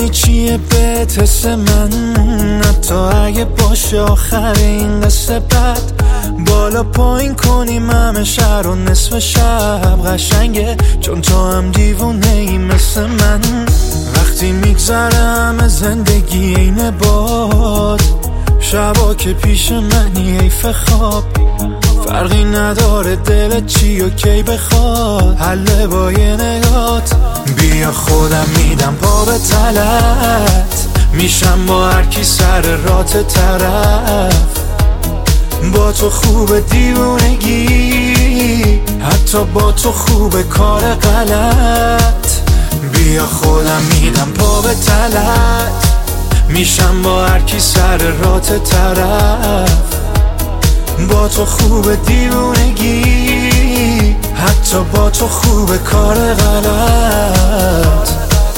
میدونی چیه بهت حس من، حتی اگه باشه آخر این قصه بد. بالا پایین کنیم همه شهر و نصف شب قشنگه، چون تو هم دیوونه ای مثل من. وقتی میگذره همه زندگی اینه باد، شبا که پیش منی حیف خواب. فرقی نداره دلت چی و کی بخواد، حله با یه نگات. بیا خودم میدم پا به تلت، میشم با هر کی سر رات طرف. با تو خوب دیوونگی، حتی با تو خوب کار غلط. بیا خودم میدم پا به تلت، میشم با هر کی سر رات طرف. با تو خوب دیوونگی، حتی با تو خوب کار غلط.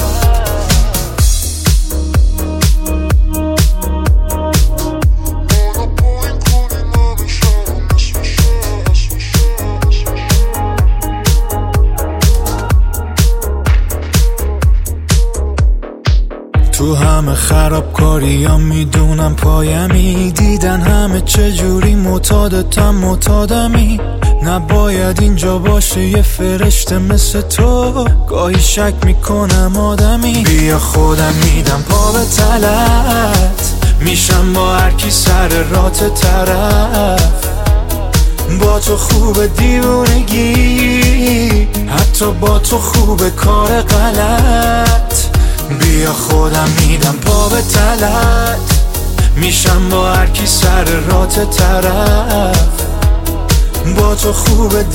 تو همه خرابکاری ها میدونم پایمی، دیدن همه چجوری معتادتم معتادمی. نباید اینجا باشه یه فرشته مثل تو، گاهی شک میکنم آدمی. بیا خودم میدم پا به تلت، میشم با هر کی سر رات طرف. با تو خوب دیوونگی، حتی با تو خوب کار غلط. بیا خودم میدم پا به تلت، میشم با هر کی سر رات طرف. با تو خوب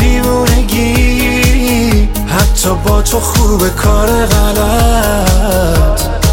دیوونگی، حتی با تو خوب کار غلط.